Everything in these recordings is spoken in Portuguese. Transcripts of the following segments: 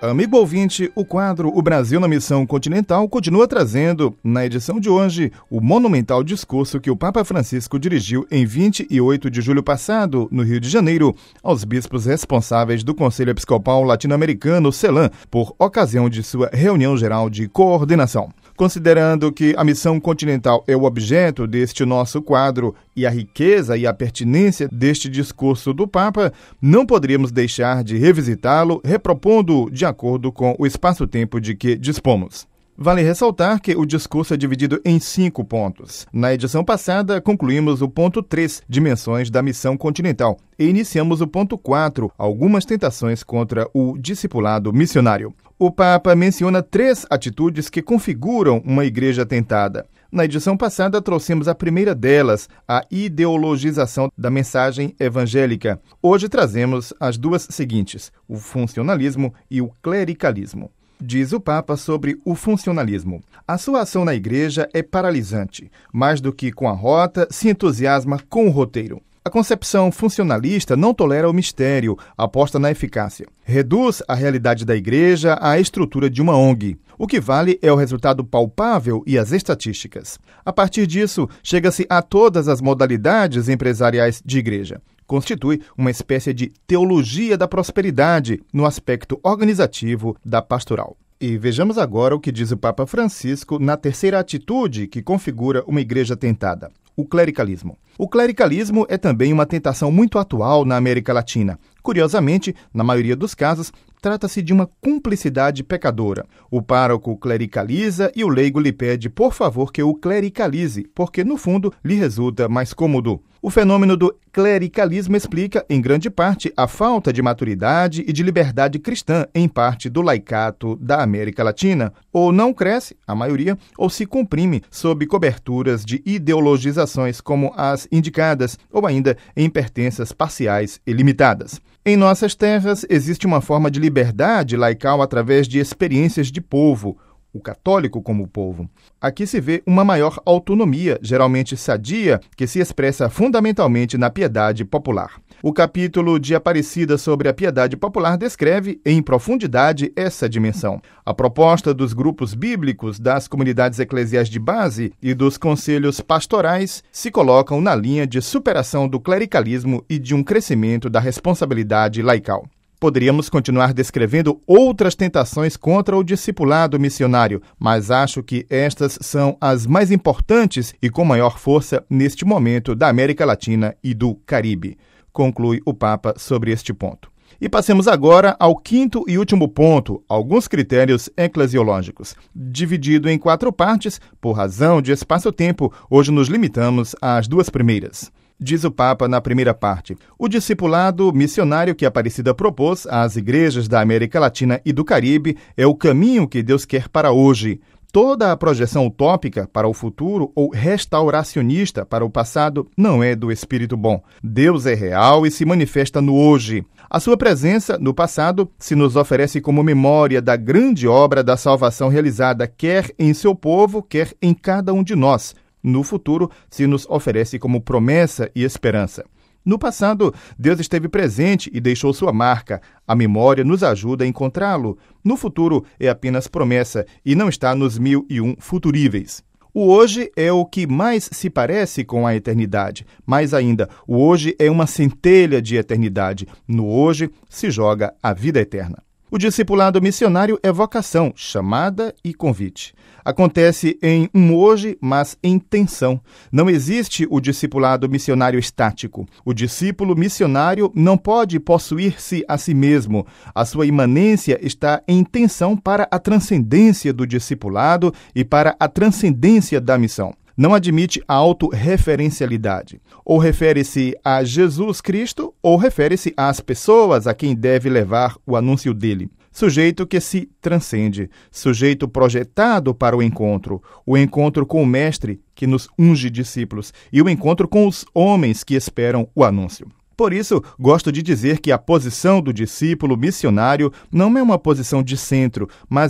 Amigo ouvinte, o quadro O Brasil na Missão Continental continua trazendo, na edição de hoje, o monumental discurso que o Papa Francisco dirigiu em 28 de julho passado, no Rio de Janeiro, aos bispos responsáveis do Conselho Episcopal Latino-Americano, CELAM, por ocasião de sua reunião geral de coordenação. Considerando que a missão continental é o objeto deste nosso quadro e a riqueza e a pertinência deste discurso do Papa, não poderíamos deixar de revisitá-lo, repropondo de acordo com o espaço-tempo de que dispomos. Vale ressaltar que o discurso é dividido em 5 pontos. Na edição passada, concluímos o ponto 3, dimensões da missão continental, e iniciamos o ponto 4, algumas tentações contra o discipulado missionário. O Papa menciona 3 atitudes que configuram uma igreja tentada. Na edição passada, trouxemos a primeira delas, a ideologização da mensagem evangélica. Hoje trazemos as 2 seguintes, o funcionalismo e o clericalismo. Diz o Papa sobre o funcionalismo. A sua ação na igreja é paralisante. Mais do que com a rota, se entusiasma com o roteiro. A concepção funcionalista não tolera o mistério, aposta na eficácia. Reduz a realidade da igreja à estrutura de uma ONG. O que vale é o resultado palpável e as estatísticas. A partir disso, chega-se a todas as modalidades empresariais de igreja. Constitui uma espécie de teologia da prosperidade no aspecto organizativo da pastoral. E vejamos agora o que diz o Papa Francisco na terceira atitude que configura uma igreja tentada, o clericalismo. O clericalismo é também uma tentação muito atual na América Latina. Curiosamente, na maioria dos casos, trata-se de uma cumplicidade pecadora. O pároco clericaliza e o leigo lhe pede, por favor, que o clericalize, porque, no fundo, lhe resulta mais cômodo. O fenômeno do clericalismo explica, em grande parte, a falta de maturidade e de liberdade cristã em parte do laicato da América Latina. Ou não cresce, a maioria, ou se comprime sob coberturas de ideologizações como as indicadas, ou ainda em pertenças parciais e limitadas. Em nossas terras, existe uma forma de liberdade laical através de experiências de povo, o católico como povo. Aqui se vê uma maior autonomia, geralmente sadia, que se expressa fundamentalmente na piedade popular. O capítulo de Aparecida sobre a piedade popular descreve em profundidade essa dimensão. A proposta dos grupos bíblicos, das comunidades eclesiais de base e dos conselhos pastorais se colocam na linha de superação do clericalismo e de um crescimento da responsabilidade laical. Poderíamos continuar descrevendo outras tentações contra o discipulado missionário, mas acho que estas são as mais importantes e com maior força neste momento da América Latina e do Caribe. Conclui o Papa sobre este ponto. E passemos agora ao 5º e último ponto, alguns critérios eclesiológicos. Dividido em 4 partes, por razão de espaço-tempo, hoje nos limitamos às 2 primeiras. Diz o Papa na primeira parte, o discipulado missionário que Aparecida propôs às igrejas da América Latina e do Caribe é o caminho que Deus quer para hoje. Toda a projeção utópica para o futuro ou restauracionista para o passado não é do espírito bom. Deus é real e se manifesta no hoje. A sua presença no passado se nos oferece como memória da grande obra da salvação realizada quer em seu povo, quer em cada um de nós. No futuro, se nos oferece como promessa e esperança. No passado, Deus esteve presente e deixou sua marca. A memória nos ajuda a encontrá-lo. No futuro, é apenas promessa e não está nos 1001 futuríveis. O hoje é o que mais se parece com a eternidade. Mais ainda, o hoje é uma centelha de eternidade. No hoje se joga a vida eterna. O discipulado missionário é vocação, chamada e convite. Acontece em um hoje, mas em tensão. Não existe o discipulado missionário estático. O discípulo missionário não pode possuir-se a si mesmo. A sua imanência está em tensão para a transcendência do discipulado e para a transcendência da missão. Não admite a autorreferencialidade. Ou refere-se a Jesus Cristo, ou refere-se às pessoas a quem deve levar o anúncio dele. Sujeito que se transcende, sujeito projetado para o encontro com o Mestre que nos unge discípulos e o encontro com os homens que esperam o anúncio. Por isso, gosto de dizer que a posição do discípulo missionário não é uma posição de centro, mas de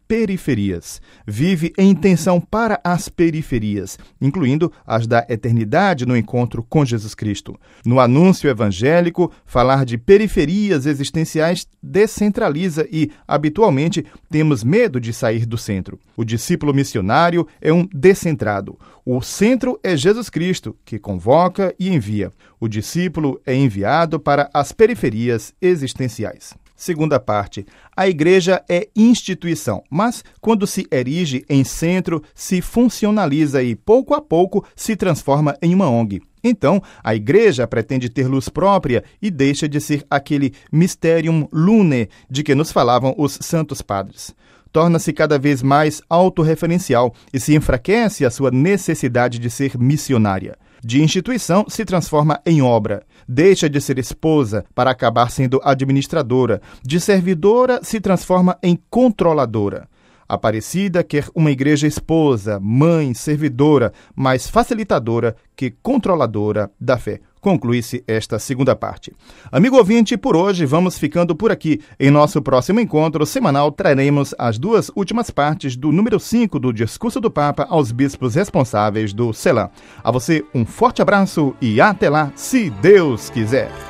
periferias. Vive em tensão para as periferias, incluindo as da eternidade no encontro com Jesus Cristo. No anúncio evangélico, falar de periferias existenciais descentraliza e, habitualmente, temos medo de sair do centro. O discípulo missionário é um descentrado. O centro é Jesus Cristo, que convoca e envia. O discípulo é enviado para as periferias existenciais. Segunda parte, a igreja é instituição, mas quando se erige em centro, se funcionaliza e, pouco a pouco, se transforma em uma ONG. Então, a igreja pretende ter luz própria e deixa de ser aquele mysterium lunae de que nos falavam os santos padres. Torna-se cada vez mais autorreferencial e se enfraquece a sua necessidade de ser missionária. De instituição se transforma em obra. Deixa de ser esposa para acabar sendo administradora. De servidora se transforma em controladora. Aparecida quer uma igreja esposa, mãe, servidora, mais facilitadora que controladora da fé. Conclui-se esta segunda parte. Amigo ouvinte, por hoje vamos ficando por aqui. Em nosso próximo encontro semanal traremos as duas últimas partes do número 5 do Discurso do Papa aos bispos responsáveis do CELAM. A você um forte abraço e até lá, se Deus quiser.